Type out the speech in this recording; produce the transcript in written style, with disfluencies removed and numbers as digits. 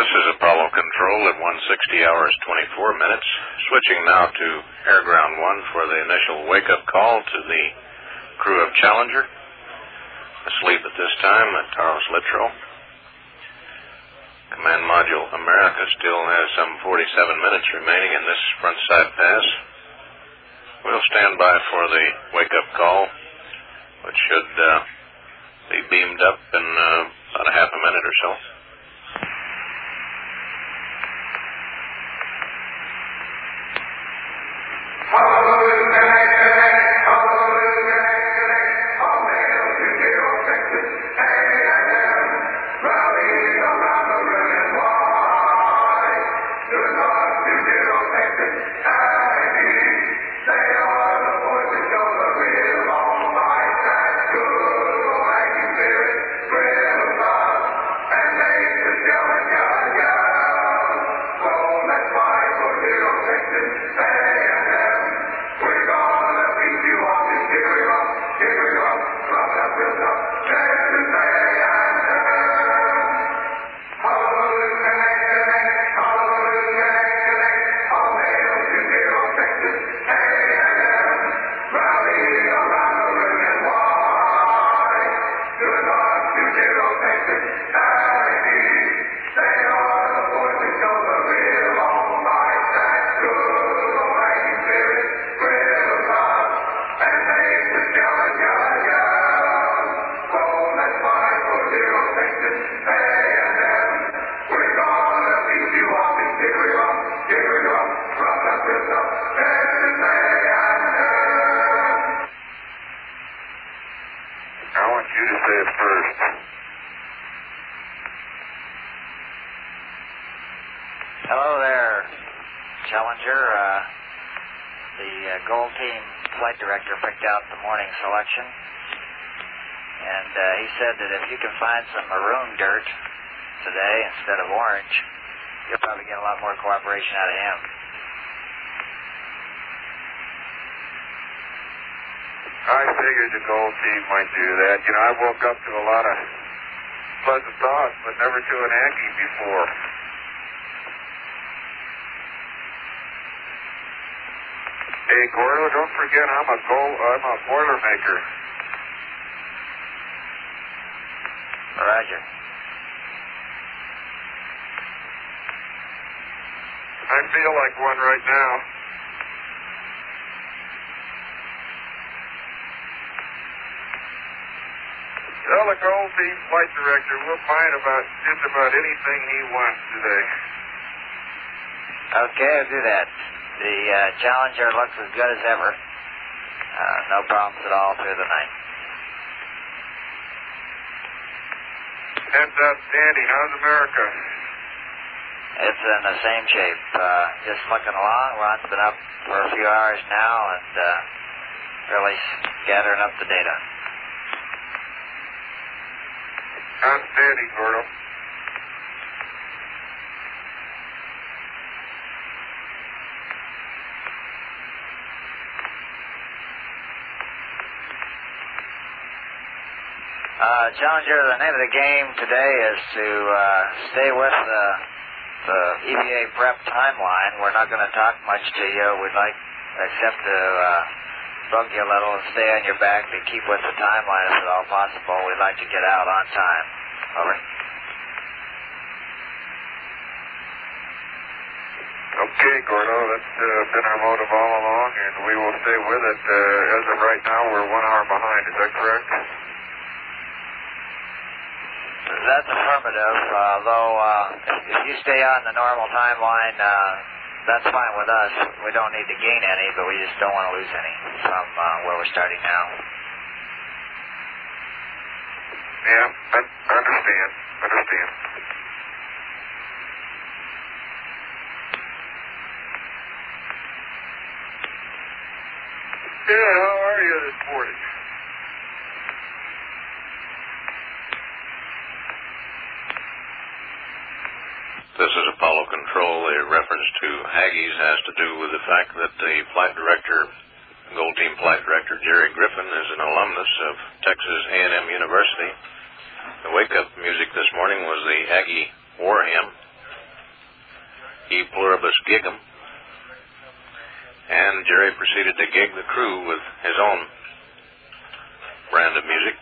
This is Apollo Control at 160 hours 24 minutes. Switching now to Air Ground 1 for the initial wake-up call to the crew of Challenger. Asleep at this time at Taros Littrow. Command Module America still has some 47 minutes remaining in this frontside pass. We'll stand by for the wake-up call, which should be beamed up in about a half a minute or so. Hello there, Challenger. The Gold Team Flight Director picked out the morning selection, and he said that if you can find some maroon dirt today instead of orange, you'll probably get a lot more cooperation out of him. I figured the Gold Team might do that. You know, I woke up to a lot of pleasant thoughts, but never to an Aggie before. Hey, Gordo, don't forget I'm a Boilermaker. Roger. I feel like one right now. Tell the Gold Team Flight Director we'll find just about anything he wants today. Okay, I'll do that. The Challenger looks as good as ever. No problems at all through the night. That's outstanding. How's America? It's in the same shape. Just looking along. Ron's been up for a few hours now and really gathering up the data. Outstanding, Gordo. Challenger, the name of the game today is to stay with the EVA prep timeline. We're not going to talk much to you. We'd like, except to bug you a little and stay on your back to keep with the timeline if at all possible. We'd like to get out on time. Over. Okay, Gordo, that's been our motive all along, and we will stay with it. As of right now, we're 1 hour behind. Is that correct? That's affirmative, though if you stay on the normal timeline, that's fine with us. We don't need to gain any, but we just don't want to lose any from where we're starting now. Yeah, I understand. Yeah, how are you this morning? This is Apollo Control. The reference to Aggies has to do with the fact that the flight director, Gold Team Flight Director Jerry Griffin, is an alumnus of Texas A&M University. The wake-up music this morning was the Aggie War Hymn. E Pluribus Gigum. And Jerry proceeded to gig the crew with his own brand of music.